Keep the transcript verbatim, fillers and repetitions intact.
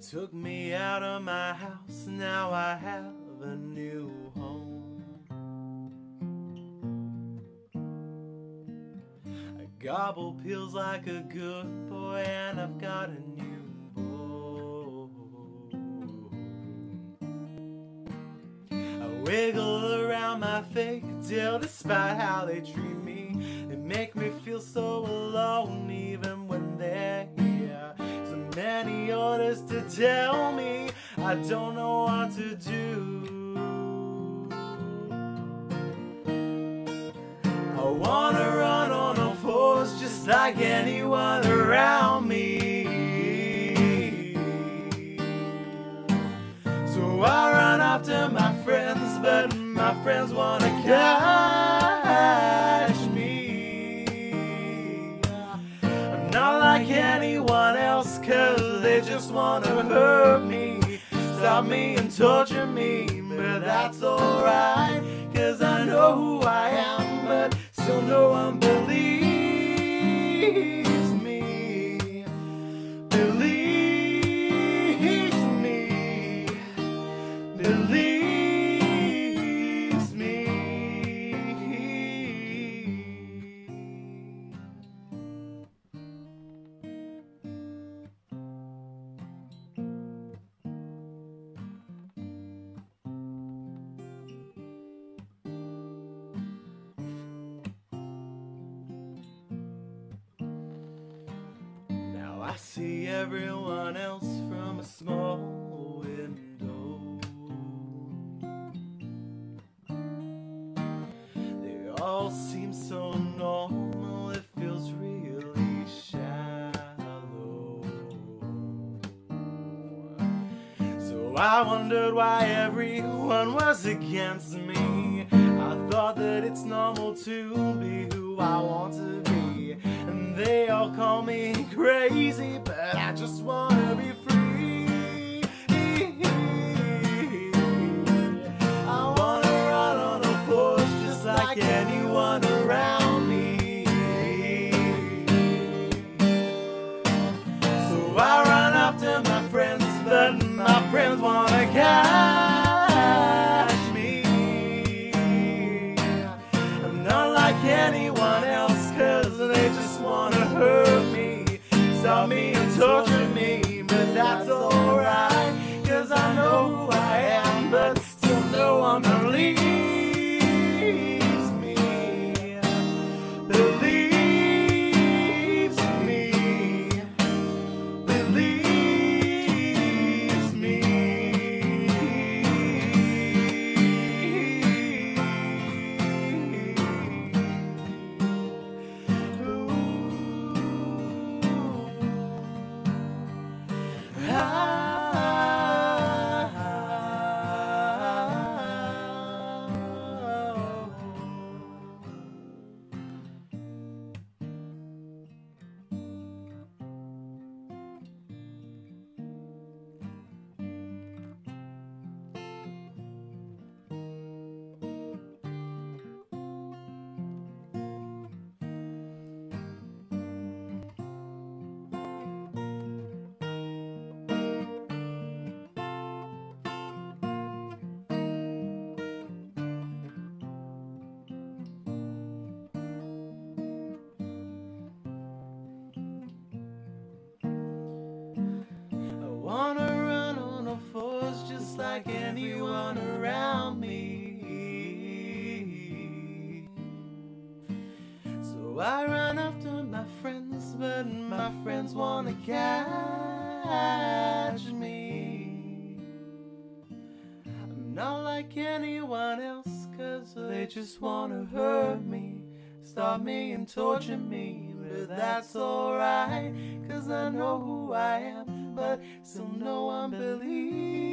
Took me out of my house, now I have a new home. I gobble pills like a good boy, and I've got a new bone. I wiggle around my fake deal despite how they treat me. They make me feel so alone even when they're here. So many orders to tell me I don't know what to do. I wanna run on all fours just like anyone around me. So I run after my friends, but my friends wanna catch me. I'm not like anyone else, cause they just wanna hurt me, stop me and torture me. But that's alright, cause I know who I am, but still no one believes me. Believes me. Believes me. I see everyone else from a small window. They all seem so normal, it feels really shallow. So I wondered why everyone was against me. I thought that it's normal to be who I want to be. And they all call me crazy, but I just wanna be free. I wanna run on all fours just like anyone around me. So I run after my friends, but my friends wanna catch me. I'm not like anyone else, cause they just wanna hurt me, stop me and torture me. But that's alright, cause I know who I am, but still no one believes me. Believes me. Believes me. Wanna run on all fours just like anyone around me. So I run after my friends, but my friends wanna catch me. I'm not like anyone else, cause they just wanna hurt me, stop me and torture me. But that's alright, cause I know who I am, but still no one believes